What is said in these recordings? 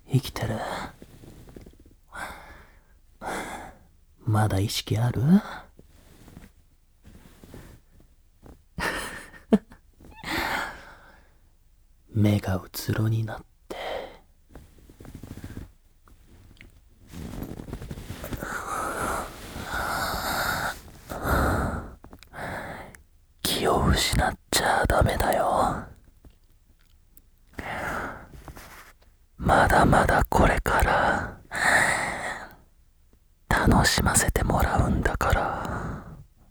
生きてる？まだ意識ある？目がうつろになって気を失っちゃダメだよ。まだまだこれから楽しませてもらうんだから。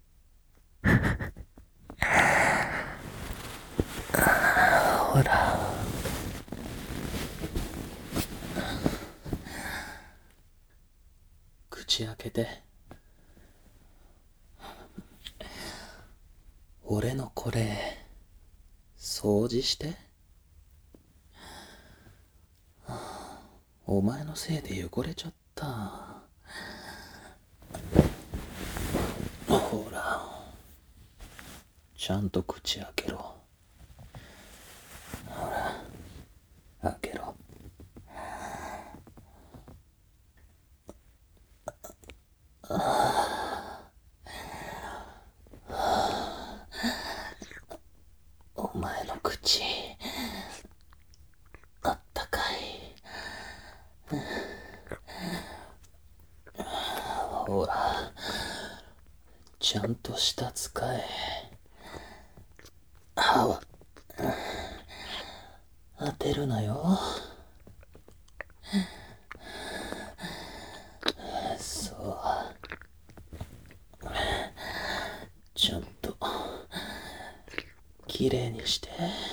ほら、口開けて。俺のこれ掃除して。お前のせいで汚れちゃった。ほら、ちゃんと口開けろ。ほら、開けろ。お前の口あったかい。ほら、ちゃんと舌使え。歯は当てるなよ。そう、ちゃんときれいにして。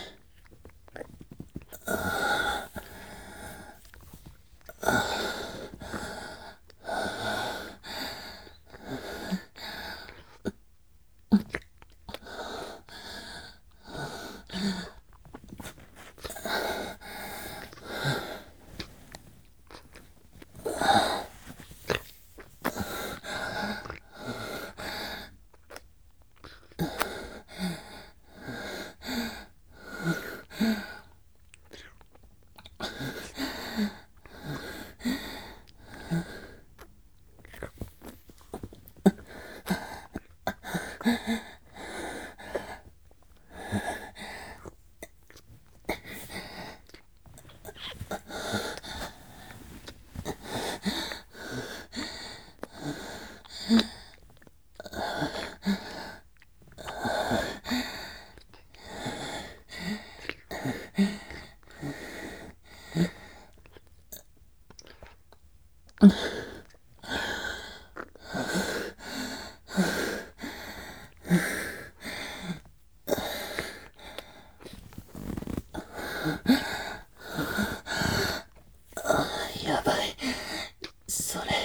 やばい。それ、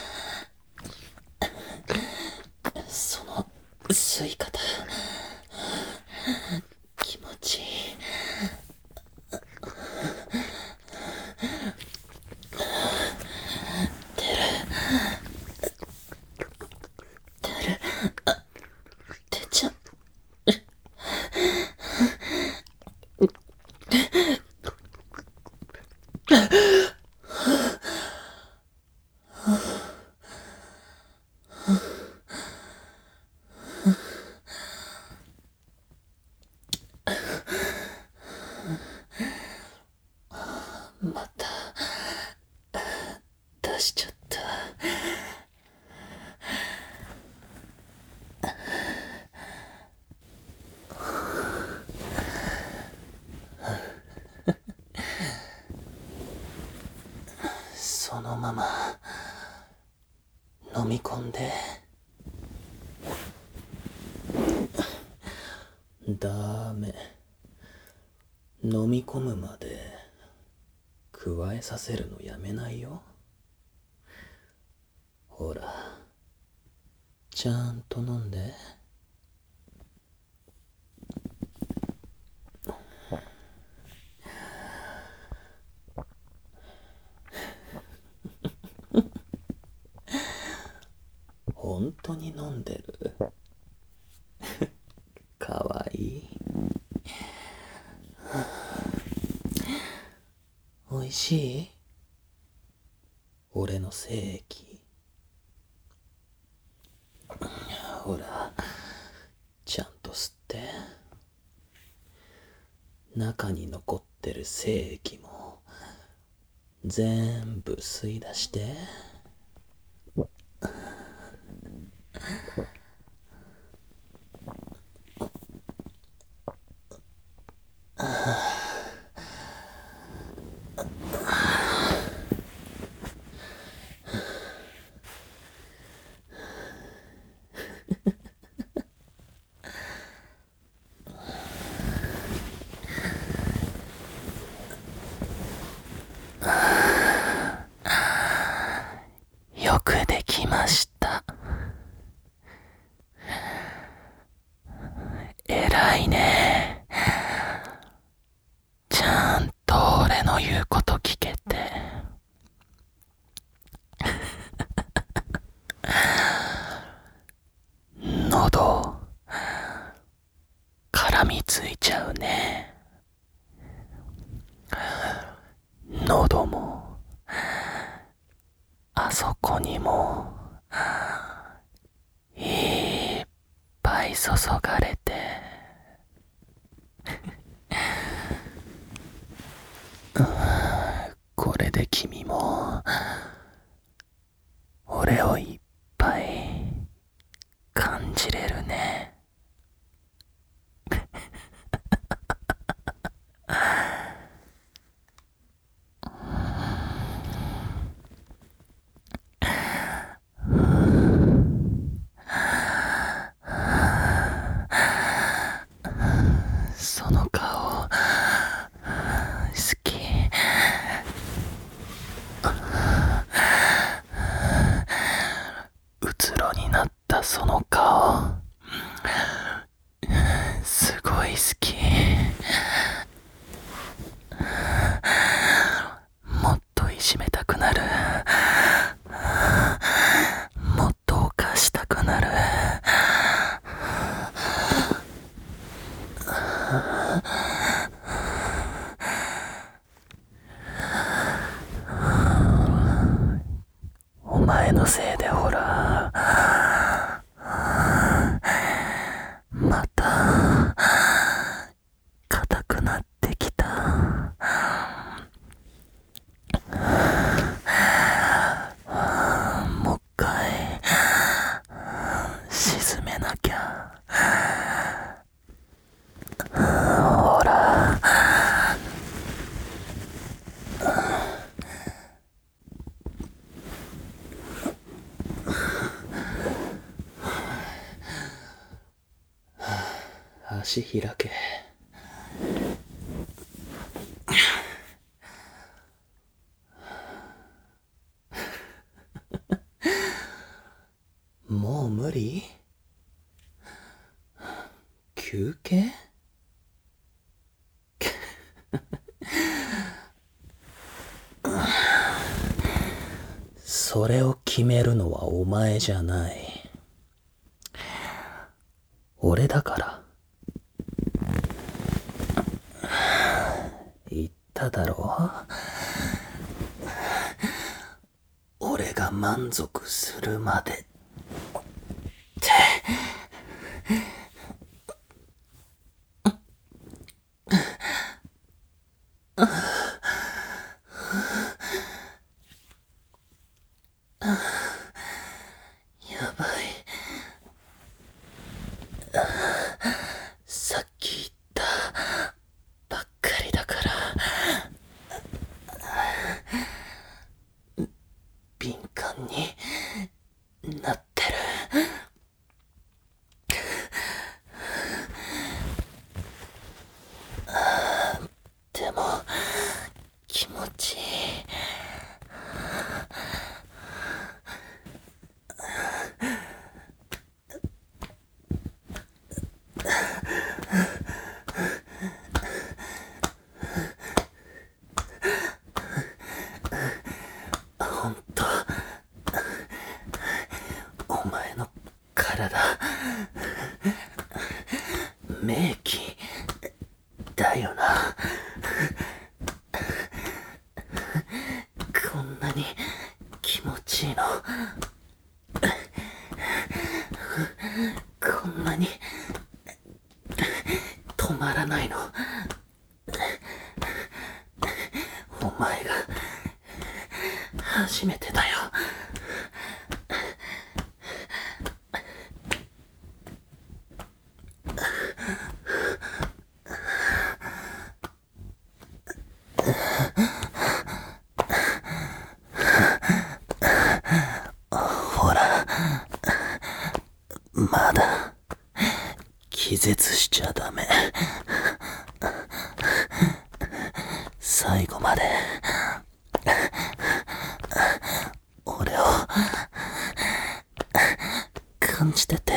その吸い方気持ちいい。出ちゃう。また出しちゃった。そのまま飲み込んで。ダメ。飲み込むまで加えさせるのやめないよ。ほら、ちゃんと飲んで。本当に飲んでる？かわいい。おいしい？ 俺の精液。ほら、ちゃんと吸って。中に残ってる精液も全部吸い出して。よくできました。偉いね。ちゃんと俺の言うこと聞けて。喉、絡みついちゃうね。喉も、あそこにも、いっぱい注がれて。これで君も、俺をいっぱい感じれるね。その顔、好き。うつろになったその顔、すごい好き。もっといじめたくなる。もっと犯したくなる。お前のせいでほら、また硬くなってきた。もう一回沈めなきゃ。ほら、足開け。もう無理？休憩？それを決めるのはお前じゃない。俺だから。言っただろ？俺が満足するまでって。やばい。さっき言ったばっかりだから。敏感になってる。でも気持ちいい。ほんと、お前の体、名器だよな。こんなにの。こんなに止まらないの。お前が初めてだよ。ほら、まだ気絶しちゃダメ。最後まで俺を感じてて。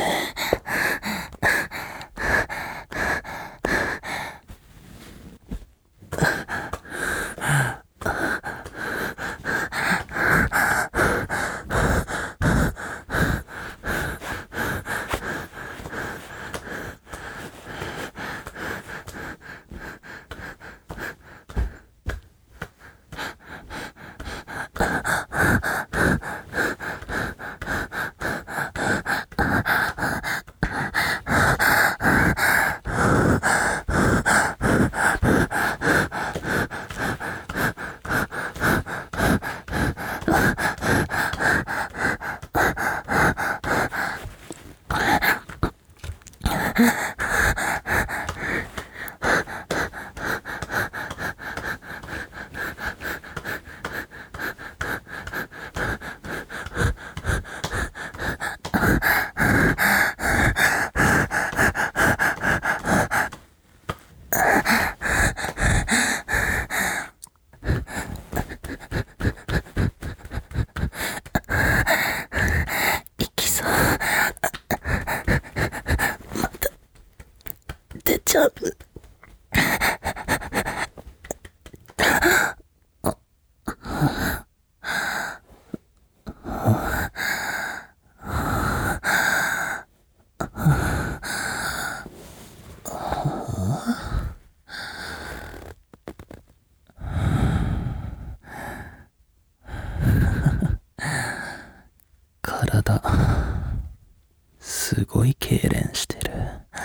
息さ、また出ちゃう。体、すごい痙攣してる。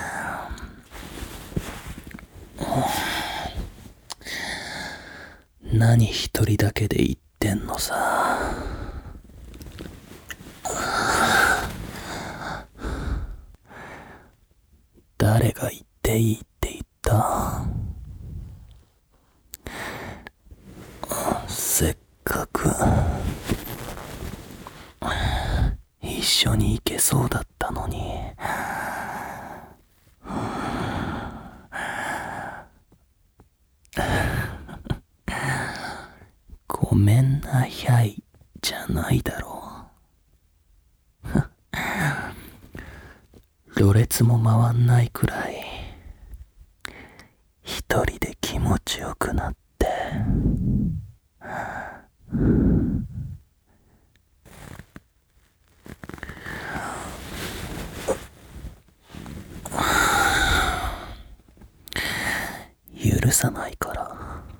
何一人だけで言ってんのさ。誰が言っていいって言った？せっかく一緒に行けそうだったのに。ごめんなひゃいじゃないだろう。ろれつも回んないくらい一人で気持ちよくなって。許さないから。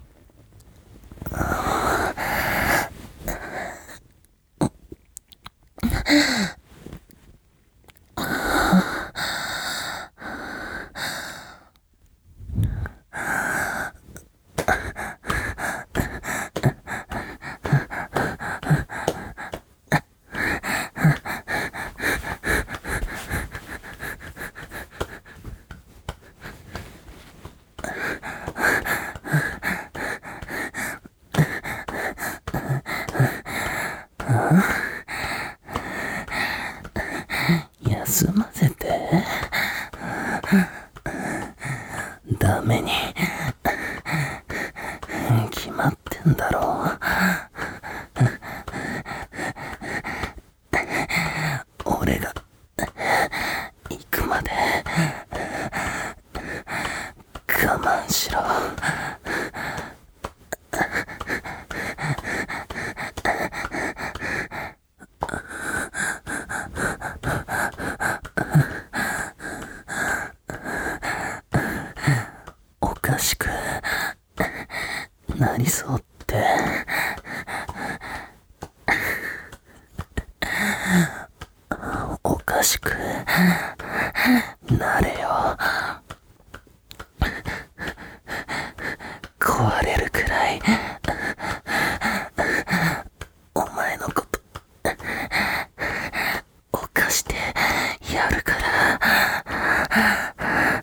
休ませて。ダメに決まってんだろう。俺が行くまで我慢しろ。おかしくなりそうってなれよ。壊れるくらいお前のこと犯してやるから。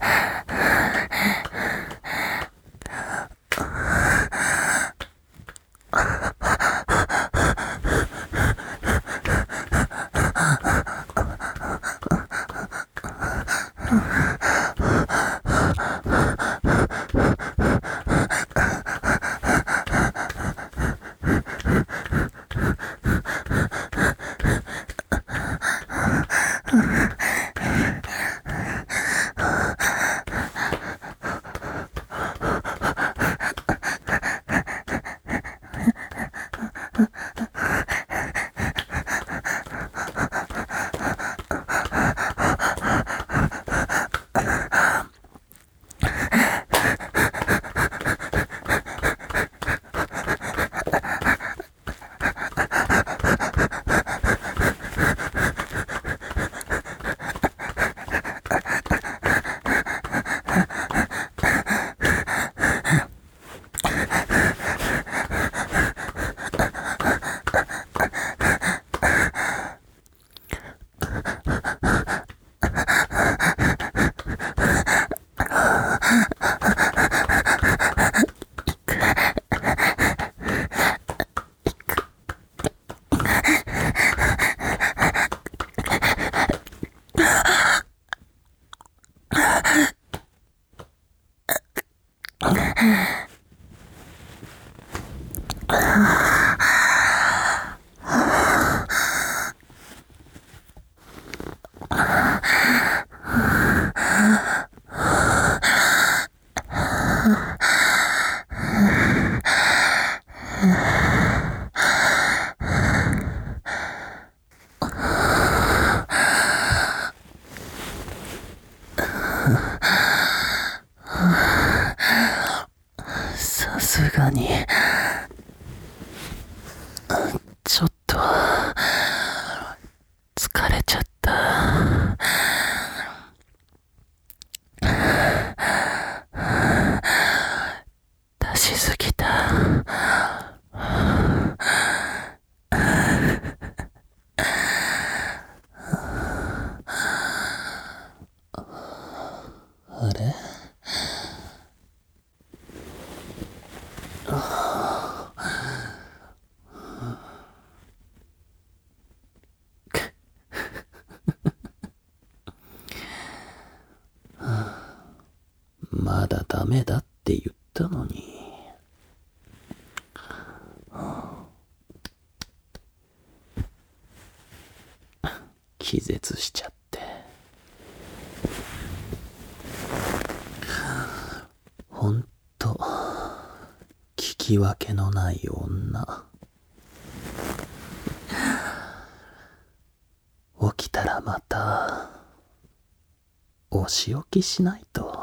さすがにちょっと疲れちゃった。出しすぎた。あれ？まだダメだって言ったのに。気絶しちゃって。ほんと聞き分けのない女。起きたらまたお仕置きしないと。